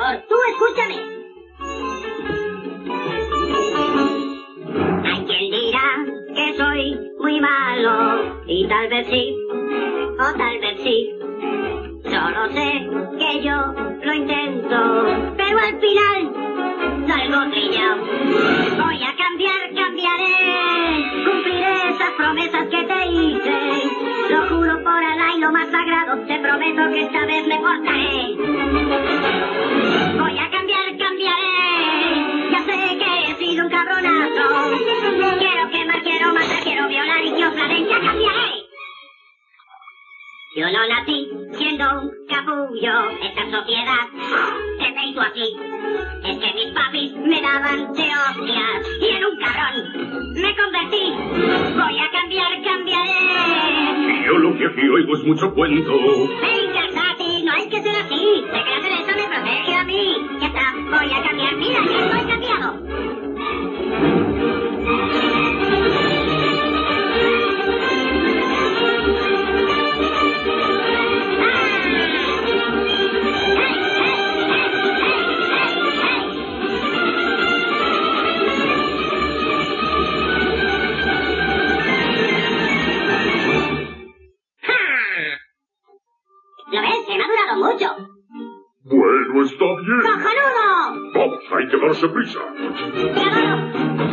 favor, tú escúchame. Hay quien dirá que soy muy malo, y tal vez sí, o tal vez sí. Solo sé que yo lo intento, pero al final salgo trillado. Voy a cambiar, cambiaré, cumpliré esas promesas que te hice. Lo juro por Alá y lo más sagrado, te prometo que esta vez me portaré. Voy a cambiar, cambiaré, ya sé que he sido un cabronazo. Quiero quemar, quiero matar, quiero violar y Dios la den, ya cambiaré. Yo no nací siendo un capullo, esta sociedad se me hizo así. Es que mis papis me daban de hostias y en un cabrón me convertí. Voy a cambiar, cambiaré. Yo lo que aquí oigo es mucho cuento. Venga, Tati, no hay que ser así. Sé que hacer esto me protege a mí. Ya está, voy a cambiar, mira, ya estoy cambiado. ¿Lo ves? Que me ha durado mucho. Bueno, está bien. ¡Cojonudo! Vamos, hay que darse prisa. ¡Grabado!